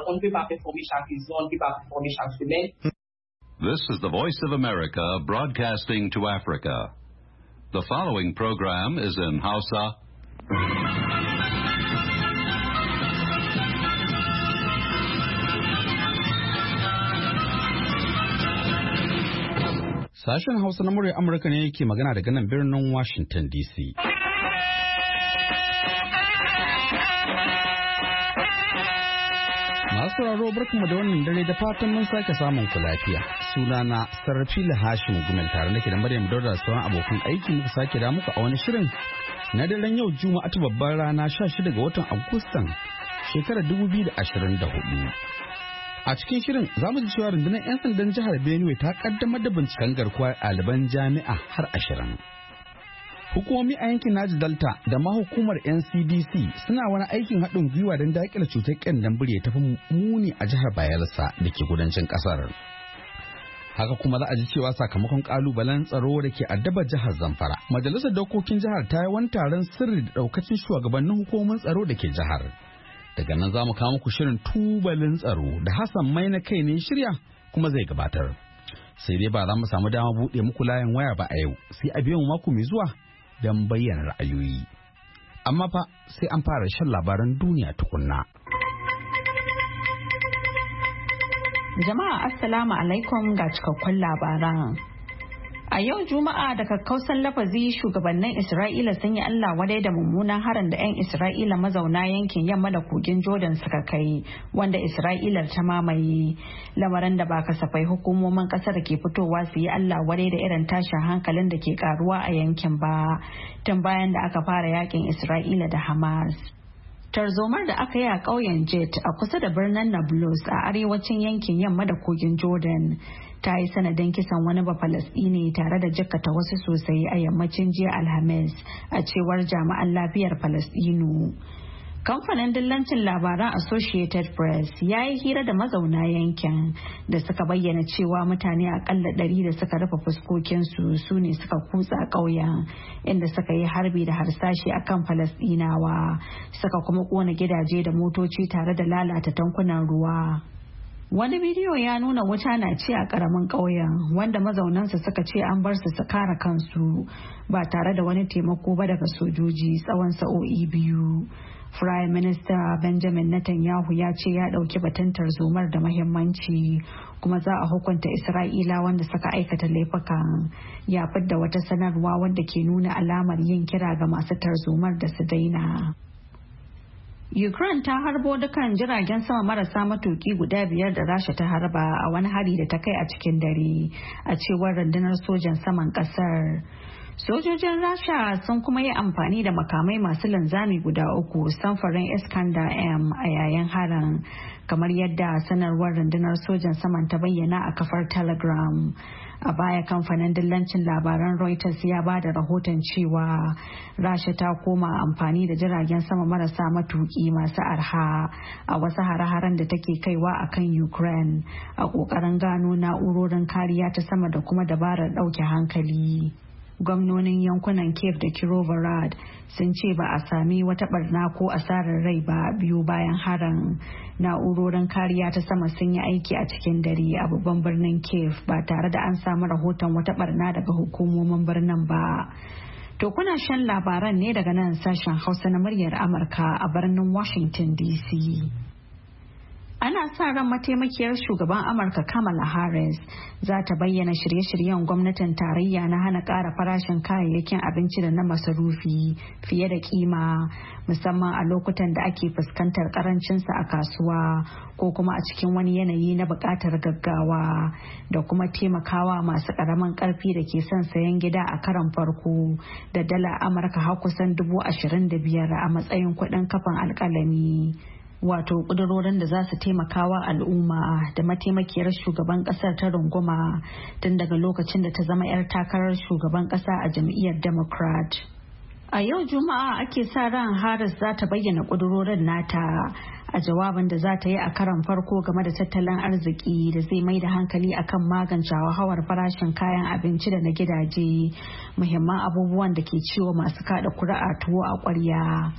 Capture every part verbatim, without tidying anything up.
This is the Voice of America broadcasting to Africa. The following program is in Hausa. Sashen Hausa na muryar Amurka ne yake magana daga nan birnin Washington D C. Masu sauraro barkanmu da wannan dare da fatan mun sake samun ku lafiya. Sunana Sarfila Hashim Gumel tare nake da Maryam Dauda da sauran abokan aiki muka sake da muku a wani shirin na daren yau Juma'a ta babbar rana sha shida ga watan Agustan shekarar dubu biyu da ashirin da hudu. A cikin shirin za mu ji cewa rundunar 'yan sandan jihar Benue ta kaddamar da binciken garkuwar ɗaliban jami'a har ashirin. Hukumomi a yankin Naji Delta da ma hukumar N C D C suna wani aikin haɗin gwiwa don daƙile cutar ƙyandan biri ta fi muni a jihar Bayelsa da ke kudancin ƙasar. Haka kuma za a ji cewa sakamakon ƙalubalen tsaro da ke addabar jihar Zamfara, Majalisar Dokokin jihar ta yi wani taron sirri da ɗaukacin shugabannin hukumomin tsaro da ke jihar. Daga nan za mu kawo muku shirin tubalin tsaro da Hassan Mai na kai ne shirya kuma zai gabatar. Sai dai ba za mu samu dama buɗe muku layin waya ba a yau, sai a biyan mako mai zuwa don bayyana ra'ayoyi. Amma fa sai an fara shan labaran duniya tukunna. Jama'a assalamu alaikum ga cikakkun labaran. A yau Juma'a da kakkausan lafazi shugabannin Isra'ila sun yi Allah wadai da mummunan harin da 'yan Isra'ila mazauna yankin yamma da kogin Jordan suka kai wanda Isra'ila ta mamaye. Lamarin da ba kasafai hukumomin kasar ke fitowa su yi Allah wadai da irin tashin hankalin da ke karuwa a yankin ba tun bayan da aka fara yakin Isra'ila da Hamas. Tarzomar da aka yi a ƙauyen Jet a kusa da birnin Nablus a arewacin yankin yamma da kogin Jordan ta yi sanadin kisan wani Bafalasɗini tare da jikkata wasu sosai a yammacin jiya Alhamis a cewar jami'an lafiyar Falasɗinu. Kamfanin dillancin labaran Associated Press ya yi hira da mazauna yankin da suka bayyana cewa mutane akalla ɗari da suka rufe fuskokinsu su ne suka kutsa ƙauyen inda suka yi harbi da harsashi akan Falasɗinawa suka kuma ƙona gidaje da motoci tare da lalata tankunan ruwa. Wani bidiyo ya nuna wuta na ci a ƙaramin ƙauyen wanda mazaunansa suka ce an bar su su kare kansu ba tare da wani taimako ba daga sojoji tsawon sa'o'i biyu. Prime Minister Benjamin Netanyahu ya ce ya ɗauki batun tarzomar da muhimmanci kuma za a hukunta Isra'ila wanda suka aikata laifukan. Ya fidda wata sanarwa wadda ke nuna alamar yin kira ga masu tarzomar da su daina. Ukraine ta harbo dukan jiragen sama marasa matuki guda biyar da Rasha ta harba a wani hari da ta kai a cikin dare a cewar rundunar sojan saman kasar. Sojojin Rasha sun kuma yi amfani da makamai masu linzami guda uku samfurin Iskander M a yayin harin kamar yadda sanarwar rundunar sojan saman ta bayyana a kafar Telegram. A baya kamfanin dillancin labaran Reuters ya ba da rahoton cewa Rasha ta koma amfani da jiragen sama marasa matuki masu arha a wasu hare-haren da take kaiwa a kan Ukraine a ƙoƙarin gano na'urorin kariya ta sama da kuma dabarar ɗauke hankali. Gwamnonin yankunan Kiev da Kirovohrad sun ce ba a sami wata barna ko asarar rai ba biyu bayan harin. Na'urorin kariya ta sama sun yi aiki a cikin dare a babban birnin Kiev ba tare da an samu rahoton wata barna daga hukumomin birnin ba. To kuna shan labaran ne daga nan sashen Hausa na muryar Amurka a birnin Washington D C. Ana sa ran mataimakiyar shugaban Amurka Kamala Harris za ta bayyana shirye-shiryen gwamnatin tarayya na hana ƙara farashin kayayyakin abinci da na masarufi fiye da kima, musamman a lokutan da ake fuskantar karancinsa a kasuwa ko kuma a cikin wani yanayi na buƙatar gaggawa, da kuma taimakawa masu ƙaramin ƙarfi da ke son sayan gida a karon farko da dala Amurka har kusan dubu ashirin da biyar a matsayin kuɗin kafan alƙalami. Wato ƙudurorin da za su taimakawa al'umma da mataimakiyar shugaban ƙasar ta runguma tun daga lokacin da ta zama 'yar takarar shugaban ƙasa a jam'iyyar Democrat. A yau Juma'a ake sa ran Harris za ta bayyana ƙudurorin nata a jawabin da za ta yi a karon farko game da tattalin arziki da zai mai da hankali akan magance hauhawar farashin kayan abinci da na gidaje, muhimman abubuwan da ke ciwo masu kada kuri'a tuwo a ƙwarya.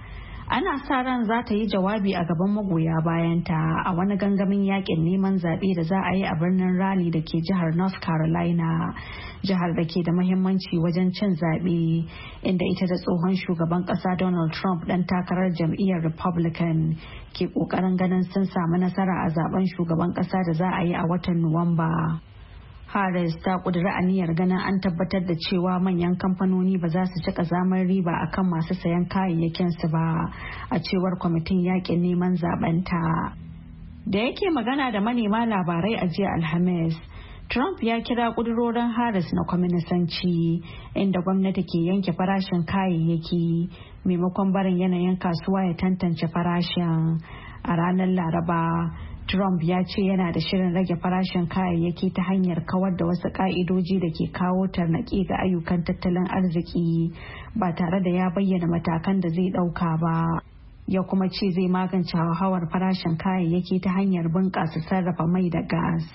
Ana sa ran za ta yi jawabi a gaban magoya bayanta a wani gangamin yakin neman zaɓe da za a yi a birnin Raleigh da ke jihar North Carolina, jihar da ke da mahimmanci wajen cin zaɓe, inda ita da tsohon shugaban ƙasa Donald Trump ɗan takarar jam'iyyar Republican ke ƙoƙarin ganin sun samu nasara a zaben shugaban ƙasa da za a yi a watan Nuwamba. Harris ta kudura aniyar ganin an tabbatar da cewa manyan kamfanoni ba za su ci kazamar riba akan masu sayan kayayyakin su ba, a cewar kwamitin yakin neman zabenta. Da yake magana da manema labarai a jiya Alhamis, Trump ya kira kudurorin Harris na kwaminisanci, inda gwamnati ke yanke farashin kayayyaki maimakon barin yanayin kasuwa ya tantance farashin. A ranar Laraba, Trump ya ce yana da shirin rage farashin kayayyaki ta hanyar kawar da wasu ka'idoji da ke kawo tarnaƙi ga ayyukan tattalin arziki ba tare da ya bayyana matakan da zai ɗauka ba. Ya kuma ce zai magance hauhawar farashin kayayyaki ta hanyar bunƙasa sarrafa mai da gas.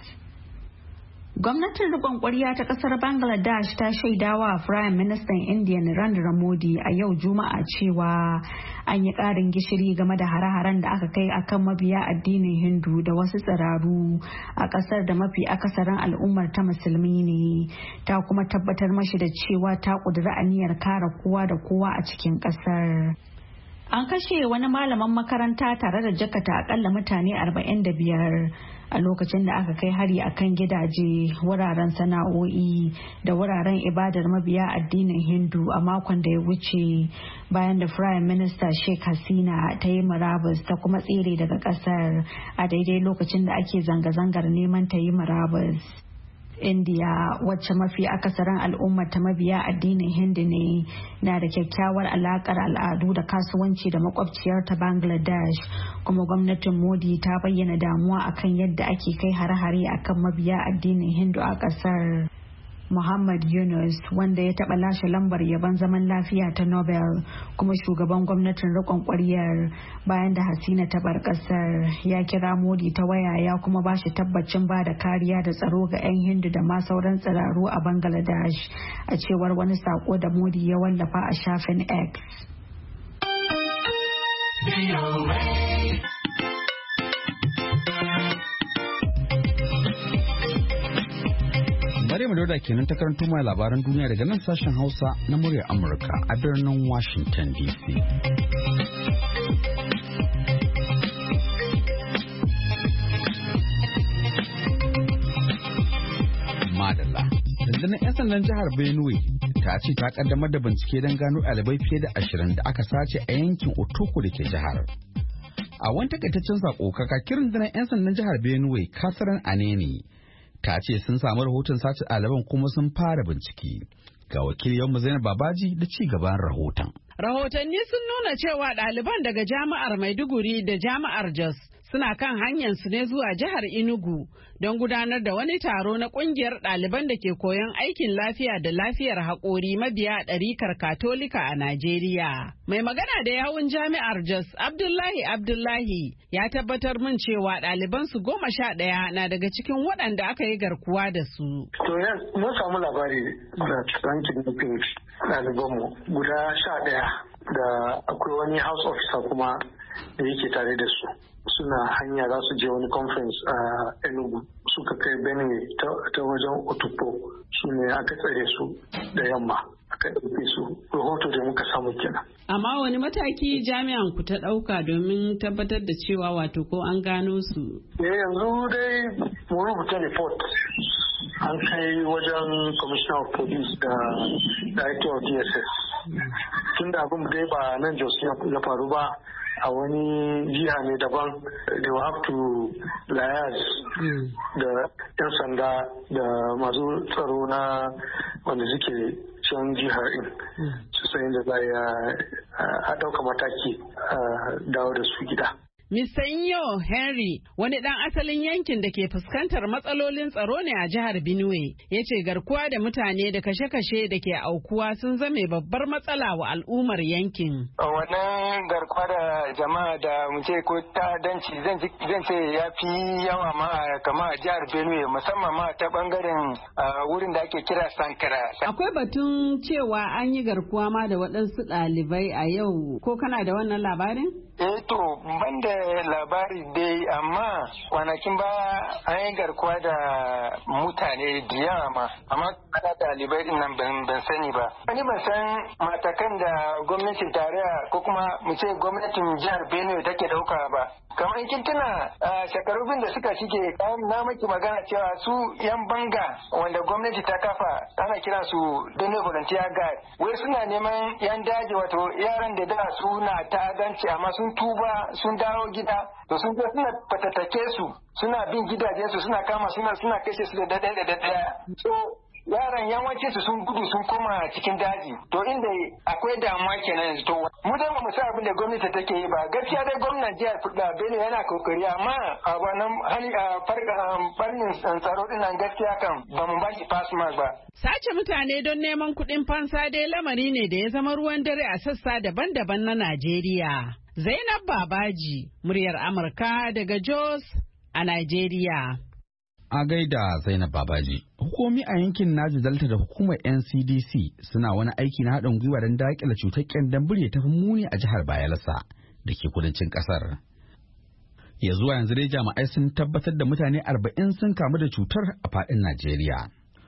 Gwamnatin riƙon ƙwarya ta ƙasar Bangladesh ta shaidawa Firayim Ministan Indiya Narendra Modi a yau Juma'a cewa an yi ƙarin gishiri game da hare-haren da aka kai akan mabiya addinin Hindu da wasu tsiraru a ƙasar da mafi akasarin al'ummar ta musulmi ne. Ta kuma tabbatar mashi da cewa ta ƙudiri aniyar kare kowa da kowa a cikin ƙasar. An kashe wani malamin makaranta tare da jakata akalla mutane arba'in da biyar a lokacin da aka kai hari akan gidaje, wuraren sana'o'i da wuraren ibadar mabiya addinin Hindu a makon da ya wuce, bayan da Prime Minister Sheikh Hasina ta yi murabus ta kuma tsere daga kasar a daidai lokacin da ake zanga-zangar neman ta yi murabus. India, wacce mafi akasarin al'ummar ta mabiya addinin Hindu ne, na da kyakkyawar alakar al'adu da kasuwanci da makwabciyar ta Bangladesh, kuma gwamnatin Modi ta bayyana damuwa akan yadda ake kai hare-hare akan mabiya addinin Hindu a kasar. Muhammad Yunus, wanda ya taɓa lashe lambar yabon zaman lafiya ta Nobel kuma shugaban gwamnatin riƙon ƙwaryar bayan da Hasina ta bar ƙasar, ya kira Modi ta waya ya kuma ba shi tabbacin ba da kariya da tsaro ga 'yan Hindu da ma sauran tsiraru a Bangladesh, a cewar wani sako da Modi ya wallafa a shafin X. Maryam Dauda kenan ta karanto mai labaran duniya daga nan sashen Hausa na muryar Amurka a birnin Washington D C. Madalla. Rundunar 'yan sandan jihar Benue ta ce ta kaddamar da bincike don gano ɗalibai fiye da ashirin da aka sace a yankin Otoko da ke jihar. A wani takaitaccen sako, kakakin rundunar 'yan sandan jihar Benue, Kasaran Aneni, ta ce sun samu rahoton sace ɗaliban kuma sun fara bincike. Ga wakiliyarmu Zainab Babaji da ci gaban rahoton. Rahotanni sun nuna cewa ɗaliban daga jami'ar Maiduguri da jami'ar Jos suna kan hanyar su ne zuwa jihar Enugu don gudanar da wani taro na kungiyar ɗaliban da ke koyon aikin lafiya da lafiyar haƙori mabiya ɗarikar Katolika a Najeriya. Mai magana da yawun jami'ar Jos, Abdullahi Abdullahi, ya tabbatar min cewa ɗaliban su goma sha ɗaya na daga cikin waɗanda aka yi garkuwa da su. To mun samu labari da rankin nufin ɗalibanmu guda sha ɗaya da akwai wani house officer kuma da yake tare da su. Suna hanya za su je wani conference a Enugu, suka kai Benue ta wajen Otupo, su ne aka tsare su da yamma aka ɗauke su. Rahoto da muka samu kenan. Amma wani mataki jami'an ku ta ɗauka domin tabbatar da cewa wato ko an gano su? Eh yanzu dai mun rubuta report an kai wajen Commissioner of Police da Director of D S S. Tunda abin dai ba nan Jos ya faru ba, a wani jiha ne daban, they will have to liaise da 'yan sanda da masu tsaro na wanda suke can jihar in su sayin da za a ɗauka mataki a dawo da su gida. Mister Inyo Henry, wani ɗan asalin yankin da ke fuskantar matsalolin tsaro ne a jihar Benue, ya ce garkuwa da mutane da kashe-kashe da ke aukuwa sun zame babbar matsala wa al'ummar yankin. Wannan garkuwa da jama'a da mu ce ko ta'addanci zan ce ya fi yawa ma kama a jihar Benue, musamman ma ta bangaren wurin da ake kira Sankara. Akwai batun cewa an yi garkuwa ma da waɗansu ɗalibai a yau, ko kana da wannan labarin? Eh to ban da labari dai, amma kwanakin ba an yi garkuwa da mutane da yawa ma, amma kada ɗalibai din nan ban sani ba. Wani ban san matakan da gwamnatin tarayya ko kuma mu ce gwamnatin jihar Benue take dauka ba. Kamar in kin tuna shekaru bin da suka shige na maki magana cewa su yan banga wanda gwamnati ta kafa ana kira su Benue Volunteer Guard, wai suna neman yan daji, wato yaran da da suna ta'addanci amma sun tuba sun dawo gida, to sun je suna fatattake su, suna bin gidajen su, suna kama suna suna kashe su da ɗaya da ɗaya. So yaran yawanci su sun gudu sun koma cikin daji, to inda akwai damuwa kenan yanzu. To mu dai mu sa abin da gwamnati take yi ba, gaskiya dai gwamnatin jihar Benue yana kokari, amma a wannan hali a farnin tsaro din nan gaskiya kan ba mu baki fasma ba. Sace mutane don neman kuɗin fansa dai lamari ne da ya zama ruwan dare a sassa daban-daban na Najeriya. Zainab Babaji, muryar Amurka daga Jos a Najeriya. A gaida Zainab Babaji. Hukumomi a yankin Naji Delta da hukumar N C D C suna wani aiki na haɗin gwiwa don daƙile cutar ƙyandambure ta fi muni a jihar Bayelsa da ke kudancin ƙasar. Ya zuwa yanzu dai jami'ai sun tabbatar da mutane arba'in sun kamu da cutar a faɗin Najeriya.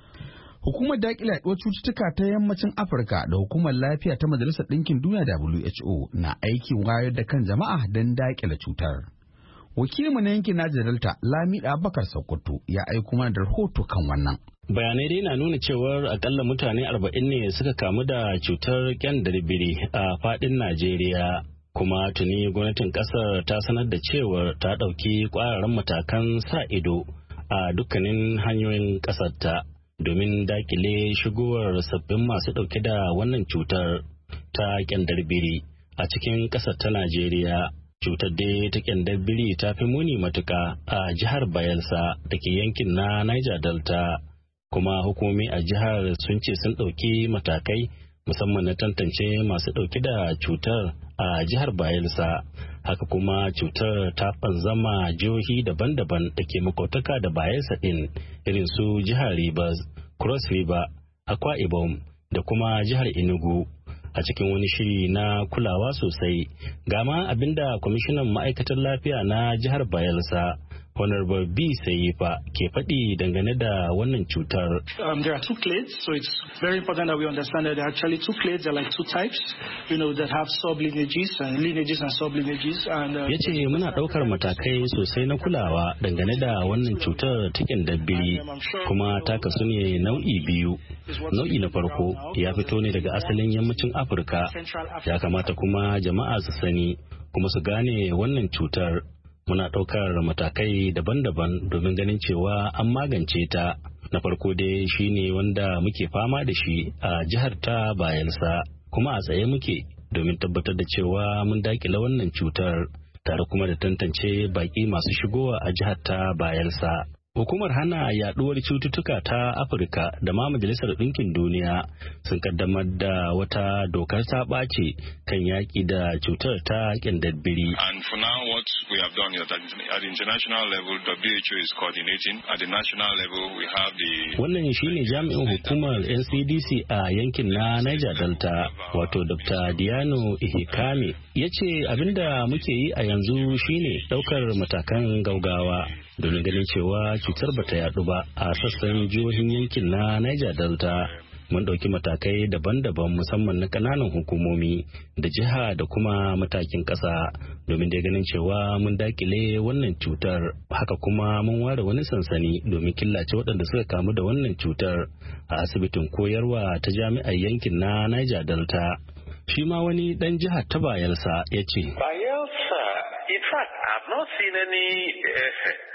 Hukumar daƙile yaɗuwar cututtuka ta yammacin Afirka da hukumar lafiya ta Majalisar Ɗinkin Duniya W H O na aikin wayar da kan jama'a don daƙile cutar. Wakilinmu na yankin Naja Delta Lamida Bakar Sokoto ya aiko mana da rahoto kan wannan. Bayanai dai na nuna cewar akalla mutane arba'in ne suka kamu da cutar kyandarbiri a fadin Najeriya, kuma tuni gwamnatin kasar ta sanar da cewar ta ɗauki ƙwararren matakan sa ido a dukkanin hanyoyin ƙasarta domin dakile shigowar sabbin masu ɗauke da wannan cutar ta kyandarbiri a cikin ƙasar ta Najeriya. Cutar dai ta kyandarbiri ta fi muni matuka a jihar Bayelsa da ke yankin na Niger Delta, kuma hukumomi a jihar sun ce sun ɗauki matakai musamman na tantance masu ɗauke da cutar a jihar Bayelsa. Haka kuma cutar ta fanzama jihohi daban-daban da ke makwataka da Bayelsa ɗin, irin su jihar Rivers, Cross River, Akwa Ibom da kuma jihar Enugu. A cikin wani shiri na kulawa sosai, gama abinda kwamishinan ma'aikatar lafiya na jihar Bayelsa Honorable B. Sayifa ke faɗi dangane da wannan cutar. Um, there are two clades, so it's very important that we understand that there are actually two clades, there are like two types, you know, that have sublineages and lineages and sublineages. And uh, ya ce muna ɗaukar matakai sosai na kulawa dangane da wannan cutar ta kyandarbiri, kuma ta kasu ne nau'i biyu. Nau'i na farko ya fito ne daga asalin yammacin Afirka, ya kamata kuma jama'a su sani kuma su gane wannan cutar. Muna ɗaukar matakai daban-daban domin ganin cewa an magance ta. Na farko dai shine wanda muke fama da shi a jihar ta Bayelsa, kuma a tsaye muke domin tabbatar da cewa mun dakile wannan cutar, tare kuma da tantance baki masu shigowa a jihar ta Bayelsa. Hukumar hana yaduwar cututtuka ta Afirka da ma Majalisar Ɗinkin Duniya sun kaddamar da wata dokar ta ɓace kan yaƙi da cutar ta kyandarbiri. And for now what we have done is that at the international level W H O is coordinating. At the national level we have the Wannan shine jami'in hukumar N C D C a yankin na Niger Delta, wato Doctor Diano Ihikame, ya ce abinda muke yi a yanzu shine ɗaukar matakan gaugawa domin ganin cewa cutar bata yadu ba a sassan jihohin yankin na Niger Delta. Mun ɗauki matakai daban-daban musamman na ƙananan hukumomi da jiha da kuma matakin ƙasa domin dai ganin cewa mun dakile wannan cutar. Haka kuma mun ware wani sansani domin killace waɗanda suka kamu da wannan cutar a asibitin koyarwa ta jami'ar yankin na Niger Delta. Shi ma wani ɗan jihar ta Bayelsa ya ce, Bayelsa, in fact, I've not seen any uh,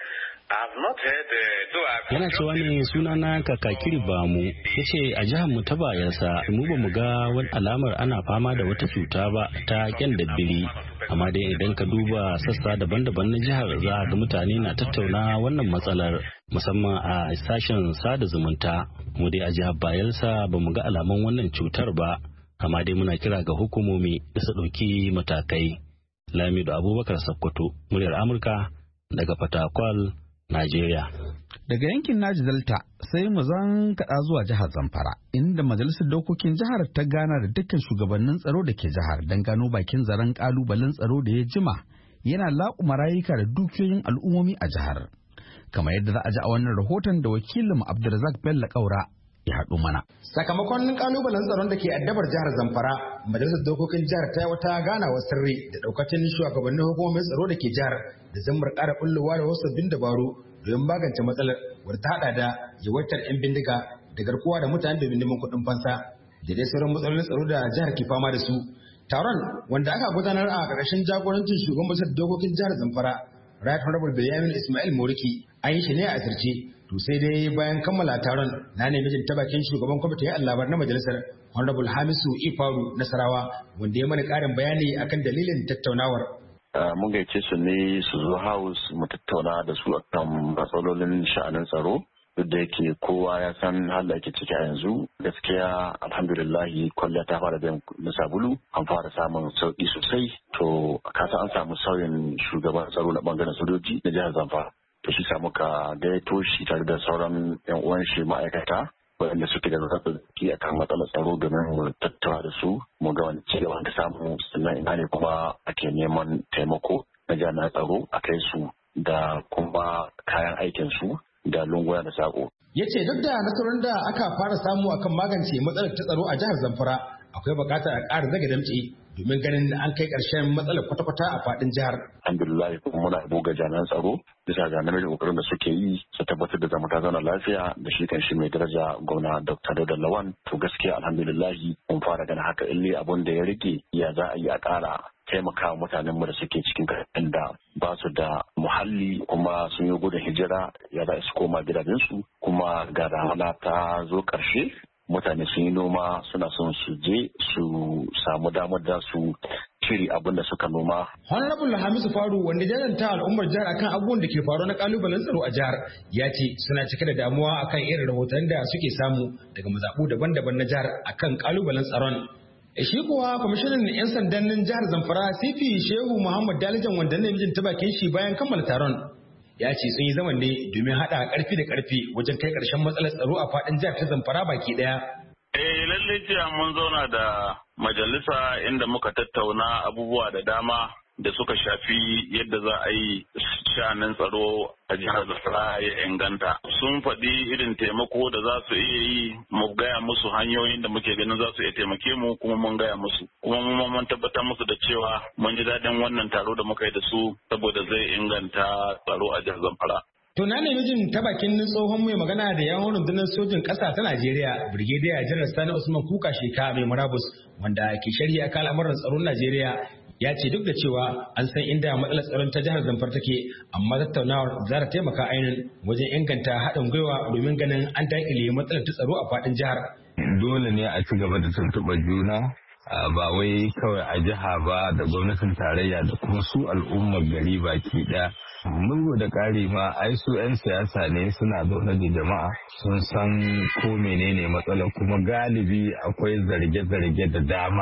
Yana cewa ne sunana Kakakiri Bamu, ya ce a jihar mu ta Bayelsa mu ba mu ga wani alamar ana fama da wata cuta ba ta kyandabiri, amma dai idan ka duba sassa daban-daban na jihar za ga mutane na tattauna wannan matsalar musamman a sashen sada zumunta. Mu dai a jihar Bayelsa ba mu ga alaman wannan cutar ba, amma dai muna kira ga hukumomi da su ɗauki matakai. Lamido Abubakar Sokoto, muryar Amurka daga Fatakwal, Najeriya. Daga yankin Naji Delta sai mu zan kaɗa zuwa jihar Zamfara, inda majalisar dokokin jihar ta gana da dukkan shugabannin tsaro da ke jihar don gano bakin zaren ƙalubalen tsaro da ya jima yana laƙuma rayuka da dukiyoyin al'ummomi a jihar. Kamar yadda za a ji a wannan rahoton da wakilin Abdulrazak Bello Kaura ya haɗu mana. Sakamakon kalubalen tsaron da ke addabar jihar Zamfara, majalisar dokokin jihar ta yi wata ganawa sirri da ɗaukacin shugabannin hukumomin tsaro da ke jihar da zammar ƙara bullowa da wasu sabbin dabaru domin magance matsalar wadda ta haɗa da yawaitar 'yan bindiga da garkuwa da mutane domin neman kuɗin fansa da dai sauran matsalolin tsaro da jihar ke fama da su. Taron wanda aka gudanar a ƙarƙashin jagorancin shugaban majalisar dokokin jihar Zamfara, Right Honorable Benjamin Ismail Moriki, an yi shi ne a asirce. To sai dai bayan kammala taron na nemi jin ta bakin shugaban kwamitin labar na majalisar Honorable Hamisu Ifaru Nasarawa wanda ya mana ƙarin bayani akan dalilin tattaunawar. Mun gaice su ne su zo house mu tattauna da su akan matsalolin sha'anin tsaro duk da yake kowa ya san halin da ake ciki a yanzu. Gaskiya alhamdulillahi kwalliya ta fara biyan na sabulu, an fara samun sauki sosai. To kasa an samu sauyin shugaban tsaro na bangaren sojoji na jihar Zamfara. To shi sa muka gaito shi tare da sauran yan uwan shi ma'aikata waɗanda suke da zaɓi a kan matsalar tsaro domin mu tattauna da su mu ga wani cigaba da samu, sannan ina ne kuma ake neman taimako na jami'an tsaro a kai su da kuma kayan aikin su da lunguna da sako. Ya ce duk da nasarar da aka fara samu akan magance matsalar ta tsaro a jihar Zamfara, akwai buƙatar a ƙara zaga damtse domin ganin an kai ƙarshen matsalar kwata-kwata a faɗin jihar. Alhamdulillah kuma muna buga jami'an tsaro bisa ga namijin kokarin da suke yi su tabbatar da zama ta zauna lafiya da shi kan shi mai daraja gwamna Doctor Dauda Lawan. To gaskiya alhamdulillah mun fara ganin haka ille abun da ya rage ya za a yi a ƙara taimaka mutanen mu da suke cikin kayan da ba su da muhalli kuma sun yi gudun hijira ya za su koma gidajensu kuma ga damana ta zo ƙarshe. Mutane sun yi noma suna son su je su samu damar da su cire abin da suka noma. Honorable Hamisu Faru wanda jajanta al'ummar jihar akan abubuwan da ke faruwa na kalubalen tsaro a jihar ya ce suna cike da damuwa akan irin rahoton da suke samu daga mazaɓu daban-daban na jihar akan kalubalen tsaron. Shi kuwa kwamishinan 'yan sandan jihar Zamfara C P Shehu Muhammad Dalijan wanda ne mijin ta bakin shi bayan kammala taron ya ce sun yi zaman ne domin haɗa ƙarfi da ƙarfi wajen kai ƙarshen matsalar tsaro a faɗin jihar ta Zamfara baki ɗaya. Eh lallai jiya mun zauna da majalisa inda muka tattauna abubuwa da dama da suka shafi yadda za a yi sha'anin tsaro a jihar Zamfara ya inganta. Sun faɗi irin taimako da za su iya yi mu gaya musu hanyoyin da muke ganin za su iya taimake mu kuma mun gaya musu. Kuma mun mun tabbatar musu da cewa mun ji daɗin wannan taro da muka yi da su saboda zai inganta tsaro a jihar Zamfara. To na nemi jin ta bakin tsohon mai magana da yawon rundunar sojin ƙasa ta Najeriya, Brigadier General Sani Usman Kuka Sheka mai murabus wanda ke sharhi akan al'amuran tsaron Najeriya. Ya ce duk da cewa an san inda matsalar tsaron ta jihar Zamfara take, amma tattaunawar za ta taimaka ainihin wajen inganta haɗin gwiwa domin ganin an daƙile matsalar ta tsaro a faɗin jihar. Dole ne a ci gaba da tuntuɓar juna ba wai kawai a jiha ba da gwamnatin tarayya da kuma su al'ummar gari baki ɗaya. Mulgo da ƙari ma ai su 'yan siyasa ne suna zaune da jama'a sun san ko menene matsalar kuma galibi akwai zarge-zarge da dama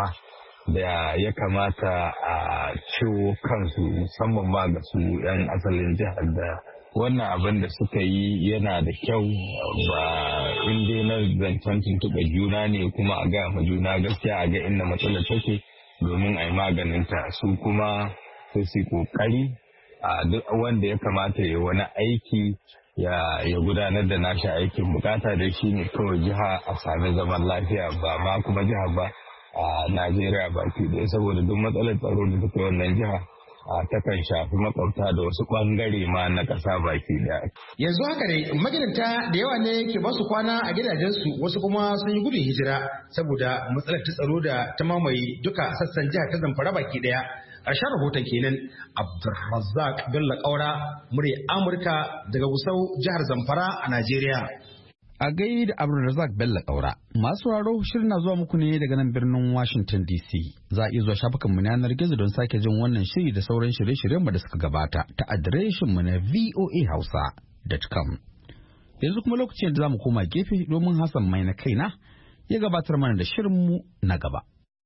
da ya kamata a ciwo kansu musamman ma ga su 'yan asalin jihar da wannan abin da suka yi yana da kyau ba in dai na zancen tuntuɓa juna ne kuma a gaya ma juna gaskiya a ga inda matsalar take domin a yi maganinta su kuma sai su kokari a duk wanda ya kamata ya wani aiki ya gudanar da nashi aikin bukata da shi ne kawai jiha a sami zaman lafiya ba ma kuma jiha ba a Najeriya baki ɗaya saboda duk matsalar tsaro da take wannan jiha takan shafi makwabta da wasu ɓangare ma na ƙasa baki ɗaya. Yanzu haka dai magidanta da yawa ne ke basu kwana a gidajensu wasu kuma sun yi gudun hijira saboda matsalar ta tsaro da ta mamaye duka sassan jihar ta Zamfara baki ɗaya. ƙarshen rahoton kenan. Abdulrazzaq Bello Kaura, murya Amurka daga Gusau, jihar Zamfara a Najeriya. A gaida Abdulrazak Bello Kaura. Masu raro shirin na zuwa muku ne daga nan birnin Washington D C. Za a iya zuwa shafukan mu na yanar gizo don sake jin wannan shiri da sauran shirye-shiryen mu da suka gabata ta adireshin mu na voa hausa dot com. Yanzu kuma lokacin da za mu koma gefe domin Hassan mai na kaina ya gabatar mana da shirin mu na gaba.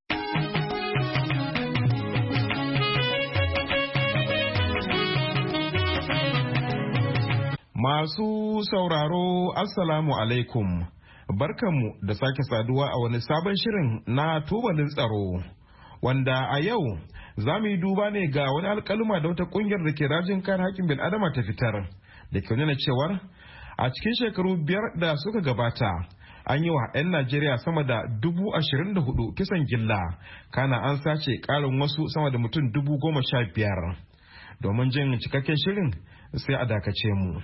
Masu sauraro Assalamu alaikum, barkanmu da sake saduwa a wani sabon shirin na tubalin tsaro, wanda a yau za mu yi duba ne ga wani alkaluma da wata kungiyar da ke rajin kare haƙƙin bil'adama ta fitar, da ke nuna cewar a cikin shekaru biyar da suka gabata an yi wa 'yan Najeriya sama da dubu ashirin da hudu kisan gilla, kana an sace ƙarin wasu sama da mutum dubu goma sha biyar. Domin jin cikakken shirin sai a dakace mu.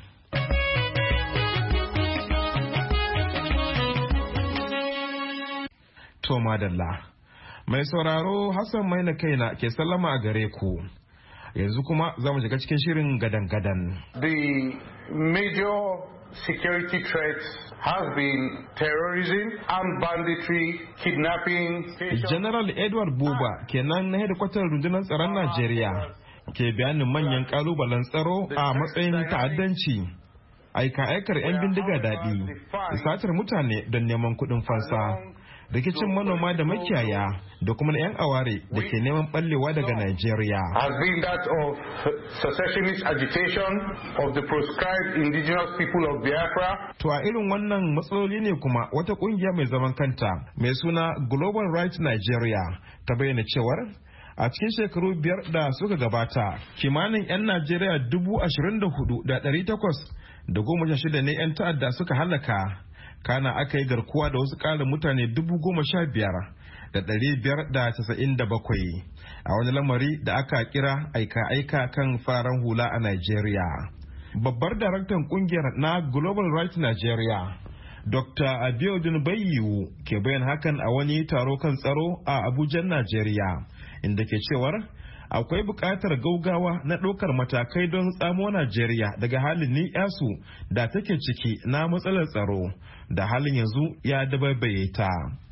To madalla, mai sauraro Hassan Maina kaina ke sallama a gare ku. Yanzu kuma za mu shiga cikin shirin gadan-gadan. The major security threats have been terrorism, armed banditry, kidnapping. General Edward Buba kenan na hedikwatar rundunar tsaron Najeriya ke bayanin manyan kalubalen tsaro a matsayin ta'addanci, aika-aikar 'yan bindiga daɗi, satar mutane don neman kuɗin fansa, rikicin manoma da makiyaya da kuma na 'yan aware da ke neman ɓallewa daga Najeriya. Has been that of secessionist agitation of the proscribed indigenous people of Biafra. To a irin wannan matsaloli ne kuma wata ƙungiya mai zaman kanta mai suna Global Rights Nigeria ta bayyana cewar a cikin shekaru biyar da suka gabata kimanin 'yan Najeriya dubu ashirin da hudu da ɗari takwas da goma sha shida ne 'yan ta'adda suka halaka, kana aka yi garkuwa da wasu ƙarin mutane dubu goma sha biyar da ɗari biyar da casa'in da bakwai a wani lamari da aka kira aika-aika kan faran hula a Najeriya. Babbar daraktan kungiyar na Global Rights Nigeria, Doctor Abiodun Bayyiwu, ke bayan hakan a wani taro kan tsaro a Abuja, Najeriya, inda ke cewar akwai buƙatar gaugawa na ɗaukar matakai don tsamo Najeriya daga halin ni'yasu da take ciki na matsalar tsaro da halin yanzu ya dabaibaye ta.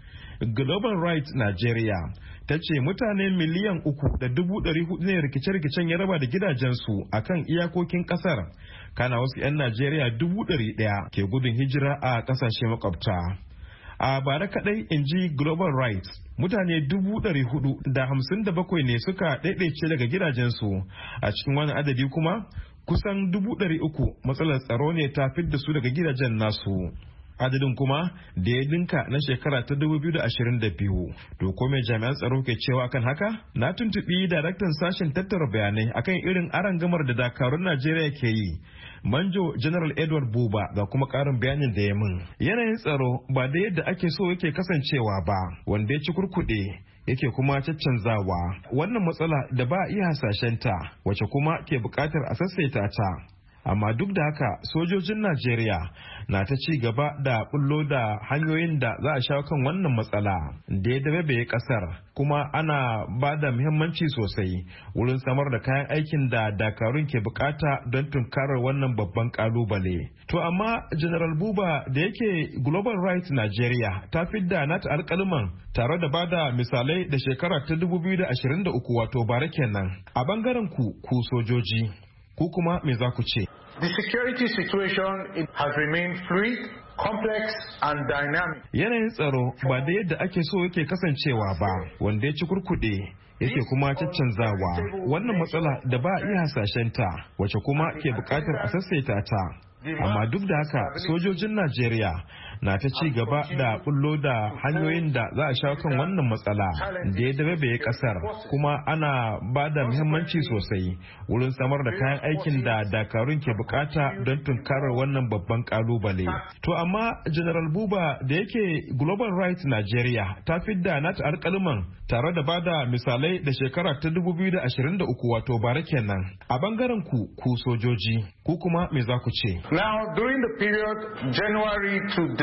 Global Rights Nigeria ta ce mutane miliyan uku da dubu ɗari hudu ne rikice-rikicen ya raba da gidajensu a kan iyakokin ƙasar, kana wasu 'yan Najeriya dubu ɗari ɗaya ke gudun hijira a ƙasashe makwabta. A bara kadai, in ji Global Rights, mutane dubu ɗari hudu da hamsin da bakwai ne suka ɗaiɗaice daga gidajensu, a cikin wani adadi kuma kusan dubu ɗari uku matsalar tsaro ne ta fidda su daga gidajen nasu. Adadin kuma da ya dinka na shekara ta dubu biyu da ashirin da biyu. To ko mai jami'an tsaro ke cewa akan haka? Na tuntuɓi daraktan sashen tattara bayanai akan irin arangamar da dakarun Najeriya ke yi, Manjo General Edward Buba, ga kuma ƙarin bayanin da ya min. Yanayin tsaro ba da yadda ake so yake kasancewa ba, wanda ya ci kurkuɗe yake kuma caccanzawa. Wannan matsala da ba a iya hasashenta, wace kuma ke buƙatar a sassaita ta. Amma duk da haka sojojin Najeriya na ta ci gaba da bullo da hanyoyin da za a shawo kan wannan matsala da ya dabe kasar, kuma ana ba da muhimmanci sosai wurin samar da kayan aikin da dakarun ke bukata don tunkarar wannan babban kalubale. To amma General Buba, da yake Global Rights Nigeria ta fidda nata alkalman tare da bada misalai da shekara ta dubu biyu da ashirin da uku, wato bara kenan. A bangaren ku ku sojoji, ku kuma me za ku ce? The security situation it has remained fluid, complex and dynamic. Yanayin tsaro ba da yadda ake so yake kasancewa ba, wanda ya ci kurkuɗe yake kuma caccanzawa. Wannan matsala da ba a iya hasashenta, wace kuma ke buƙatar a sassaita ta. Amma duk da haka sojojin Najeriya na ta ci gaba da bullo da hanyoyin da za a shawo kan wannan matsala da ya dabe kasar, kuma ana ba da muhimmanci sosai wurin samar da kayan aikin da dakarun ke bukata don tunkarar wannan babban kalubale. To amma General Buba, da yake Global Rights Nigeria ta fidda nata alƙaluman tare da bada misalai da shekara ta dubu biyu da ashirin da uku, wato bara kenan. A bangaren ku ku sojoji, ku kuma me za ku ce? Now, during the period January to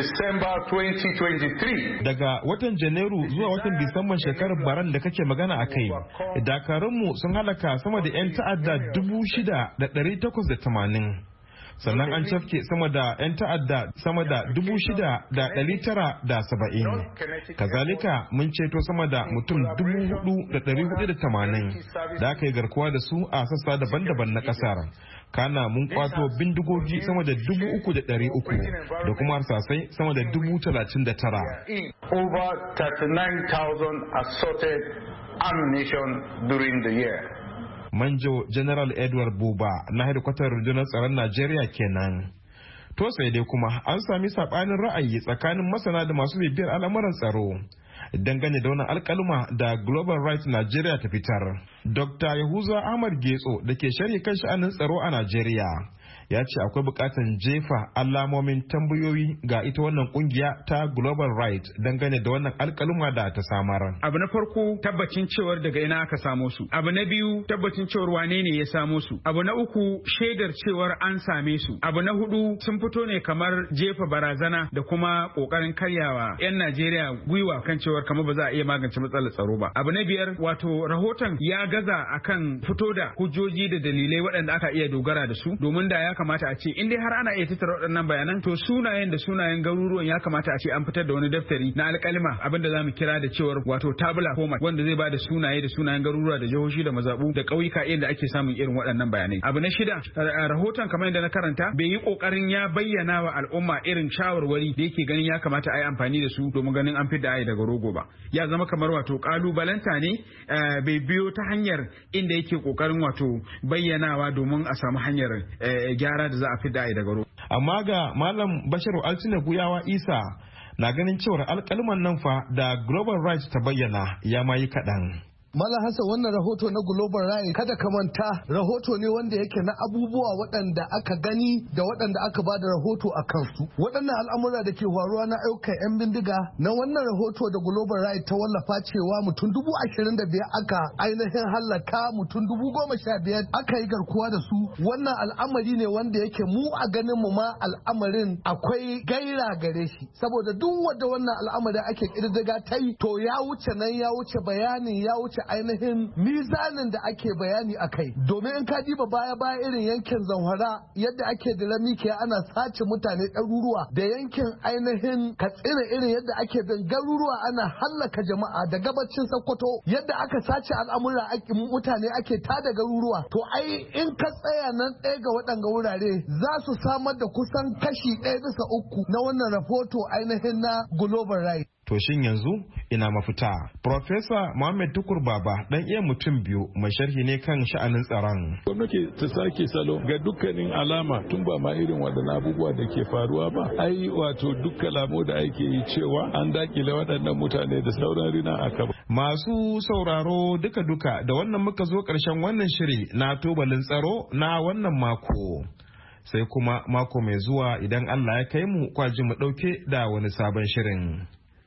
December twenty twenty-three. Daga watan Janairu zuwa watan Disamban shekarar baran da kake magana a kai, dakarunmu sun halaka sama da 'yan ta'adda dubu shida da ɗari takwas da tamanin. Sannan an cafke sama da 'yan ta'adda sama da dubu shida da ɗari tara da saba'in. Kazalika mun ceto sama da mutum dubu hudu da ɗari hudu da tamanin da aka yi garkuwa da su a sassa daban-daban na ƙasar. Kana mun kwato bindigogi sama da dubu uku da ɗari uku da kuma harsasai sama da dubu talatin da tara. Over thirty-nine thousand assorted ammunition during the year. Manjo General Edward Buba na hedikwatar rundunar tsaron Najeriya kenan. To sai dai kuma an sami sabanin ra'ayi tsakanin masana da masu bibiyar al'amuran tsaro dangane da wani alkaluma da Global Rights Nigeria ta fitar. Doctor Yahuza Ahmad Getso da ke sharhi kan sha'anin tsaro a Najeriya ya ce akwai bukatan jefa alamomin tambayoyi ga ita wannan kungiya ta Global Right dangane da wannan alkaluma da ta samar. Abu na farko tabbacin cewar daga ina aka samo su. Abu na biyu tabbacin cewar wane ne ya samo su. Abu na uku shaidar cewar an same su. Abu na hudu sun fito ne kamar jefa barazana da kuma kokarin karyawa 'yan Najeriya gwiwa kan cewar kamar ba za a iya magance matsalar tsaro ba. Abu na biyar wato rahoton ya gaza akan fito da hujjoji da dalilai waɗanda aka iya dogara da su domin da ya kamata a ce in dai har ana iya tattara waɗannan bayanan to sunayen da sunayen garuruwan ya kamata a ce an fitar da wani daftari na alƙalima abinda zamu kira da cewar wato tabula format wanda zai bada sunaye da sunayen garuruwa da jihohi da mazabu da ƙauyuka inda ake samun irin waɗannan bayanai. Abu na shida rahoton kamar yadda na karanta bai yi kokarin ya bayyana wa al'umma irin shawarwari da yake ganin ya kamata a yi amfani da su domin ganin an fidda ayi daga rogo ba. Ya zama kamar wato kalubalanta ne bai biyo ta hanyar inda yake kokarin wato bayyanawa domin a samu hanyar gyara da za a fi da'i daga ruwa. Amma ga Malam Basharu Altine Guyawa Isa na ganin cewar alƙalman nan fa da Global Rights ta bayyana ya ma yi kaɗan. Mala Hassan wannan rahoto na Global Right kada ka manta rahoto ne wanda yake na abubuwa waɗanda aka gani da waɗanda aka ba da rahoto a kansu. Waɗannan al'amura da ke faruwa na ayyukan 'yan bindiga na wannan rahoto da Global Right ta wallafa cewa mutum dubu ashirin da biyar aka ainihin hallaka mutum dubu goma sha biyar aka yi garkuwa da su. Wannan al'amari ne wanda yake mu a ganin mu ma al'amarin akwai gaira gare shi saboda duk wanda wannan al'amari ake ƙididdiga ta yi to ya wuce nan ya wuce bayanin ya wuce ainihin mizanin da ake bayani a kai domin in ka diba baya baya irin yankin Zamfara yadda ake da ramikiya ana sace mutane ɗaruruwa da yankin ainihin Katsina irin yadda ake bin garuruwa ana hallaka jama'a da gabacin Sokoto yadda aka sace al'amura mutane ake tada garuruwa to ai in ka tsaya nan ɗaya ga waɗanga wurare za su samar da kusan kashi ɗaya bisa uku na wannan rahoto ainihin na Global Right. To shin yanzu ina mafita? Profesa Muhammad Tukur Baba dan iya mutum biyu mai sharhi ne kan sha'anin tsaron. Gwamnati ta sake salo ga dukkanin alama tun ba ma irin waɗannan abubuwa da ke faruwa ba. Ai wato duk kalamo da ake yi cewa an dakile waɗannan mutane da sauran rina a kaba. Masu sauraro duka-duka da wannan muka zo ƙarshen wannan shiri na tubalin tsaro na wannan mako. Sai kuma mako mai zuwa idan Allah ya kai mu kwaji mu ɗauke da wani sabon shirin.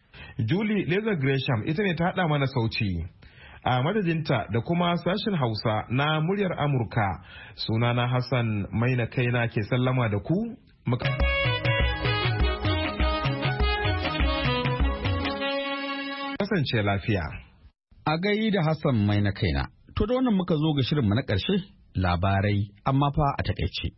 Julie Lazar Gresham ita ne ta haɗa mana sauti. A madadinta da kuma sashen Hausa na muryar Amurka sunana Hassan Maina kaina ke sallama da ku. Muka... Kasance lafiya. A gai da Hassan Maina kaina. To da wannan muka zo ga shirinmu na ƙarshe labarai amma fa a taƙaice.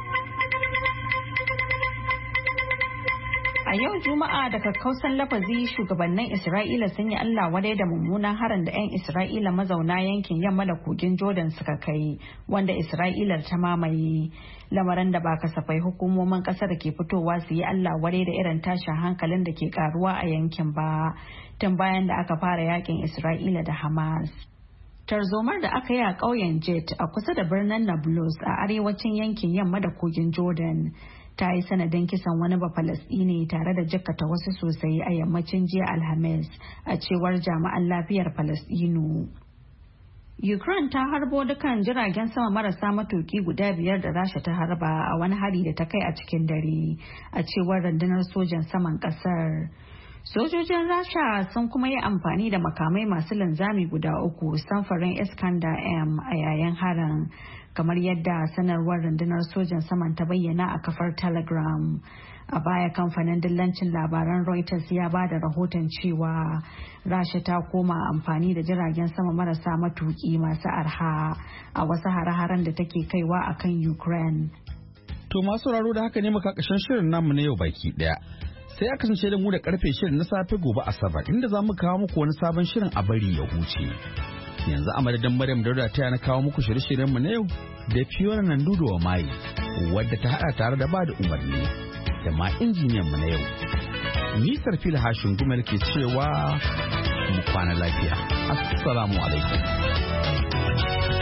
A yau Juma'a da kakkausan lafazi shugabannin Isra'ila sun yi Allah wadai da mummunan harin da 'yan Isra'ila mazauna yankin yamma da kogin Jordan suka kai wanda Isra'ilar ta mamaye. Lamarin da ba kasafai hukumomin kasar ke fitowa su yi Allah wadai da irin tashin hankalin da ke karuwa a yankin ba tun bayan da aka fara yakin Isra'ila da Hamas. Tarzomar da aka yi a ƙauyen Jet a kusa da birnin Nablus a arewacin yankin yamma da kogin Jordan ta yi sanadin kisan wani Bafalasɗini tare da jikkata wasu sosai a yammacin jiya Alhamis a cewar jami'an lafiyar Falasɗinu. Ukraine ta harbo dukan jiragen sama marasa matuki guda biyar da Rasha ta harba a wani hari da ta kai a cikin dare a cewar rundunar sojan saman kasar. Sojojin Rasha sun kuma yi amfani da makamai masu linzami guda uku samfarin Iskander M a yayin harin, kamar yadda sanarwar rundunar sojan saman ta bayyana a kafar Telegram. A baya kamfanin dillancin labaran Reuters ya ba da rahoton cewa Rasha ta koma amfani da jiragen sama marasa matuki masu arha a wasu hare-haren da take kaiwa a kan Ukraine. To masu sauraro da haka ne muka kashin shirin namu na yau baki daya. Sai a kasance da mu da karfe shirin na safe gobe Asabar inda za mu kawo muku wani sabon shirin a bari ya huce. Yanzu a madadin Maryam Dauda ta na kawo muku shirye-shiryen mu na yau da Fiona Nandudo wa Mai wadda ta hada tare da bada umarni da ma injiniyan mu na yau. Ni Sarfil Hashin Gumel ke cewa mu kwana lafiya. Assalamu alaikum.